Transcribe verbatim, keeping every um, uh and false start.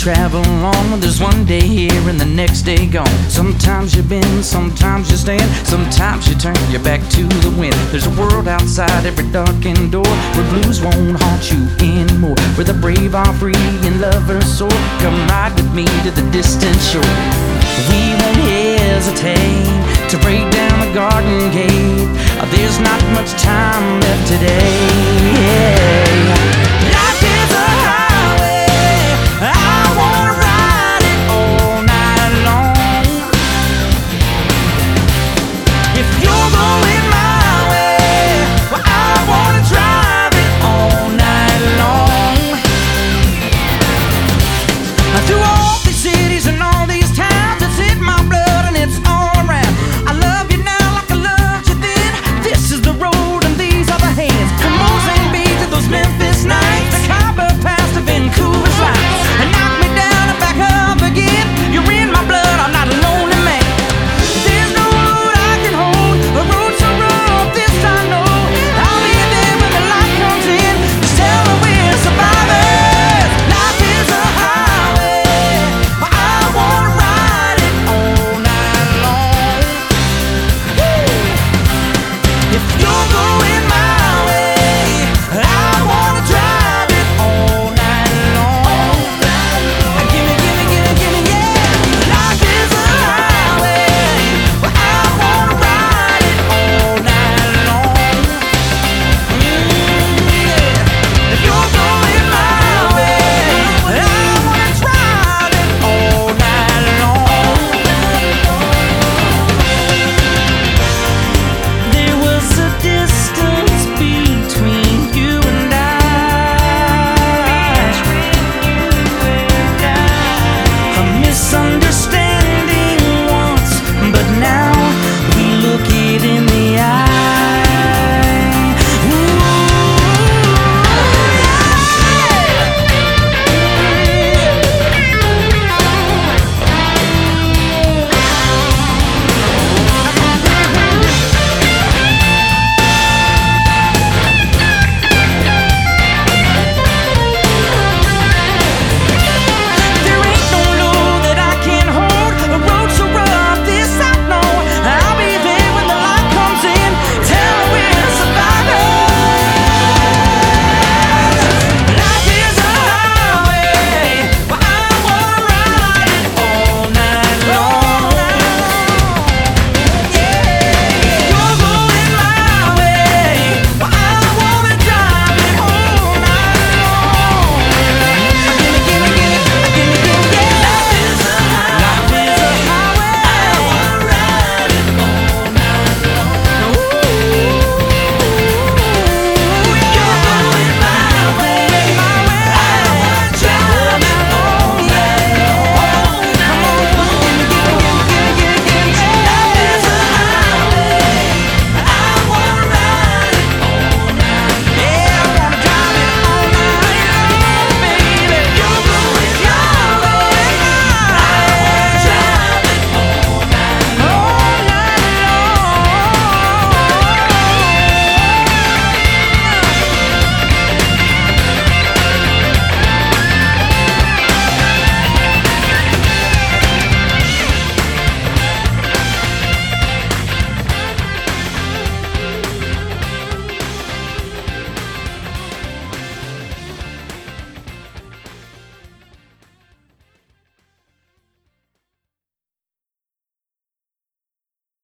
travel on. There's one day here and the next day gone. Sometimes you bend, sometimes you stand, sometimes you turn your back to the wind. There's a world outside every darkened door, where blues won't haunt you anymore, where the brave are free and lovers soar. Come ride with me to the distant shore. We won't hesitate to break down the garden gate. There's not much time left today.